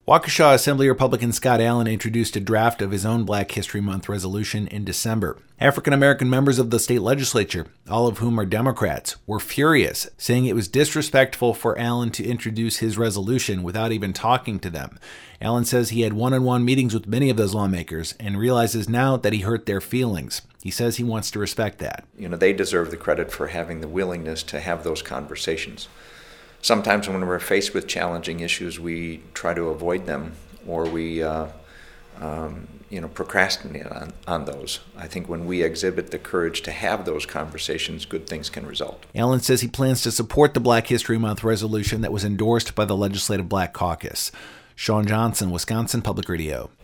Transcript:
Waukesha Assembly Republican Scott Allen introduced a draft of his own Black History Month resolution in December. African-American members of the state legislature, all of whom are Democrats, were furious, saying it was disrespectful for Allen to introduce his resolution without even talking to them. Allen says he had one-on-one meetings with many of those lawmakers and realizes now that he hurt their feelings. He says he wants to respect that. They deserve the credit for having the willingness to have those conversations. Sometimes when we're faced with challenging issues, we try to avoid them, or we procrastinate on those. I think when we exhibit the courage to have those conversations, good things can result. Allen says he plans to support the Black History Month resolution that was endorsed by the Legislative Black Caucus. Sean Johnson, Wisconsin Public Radio.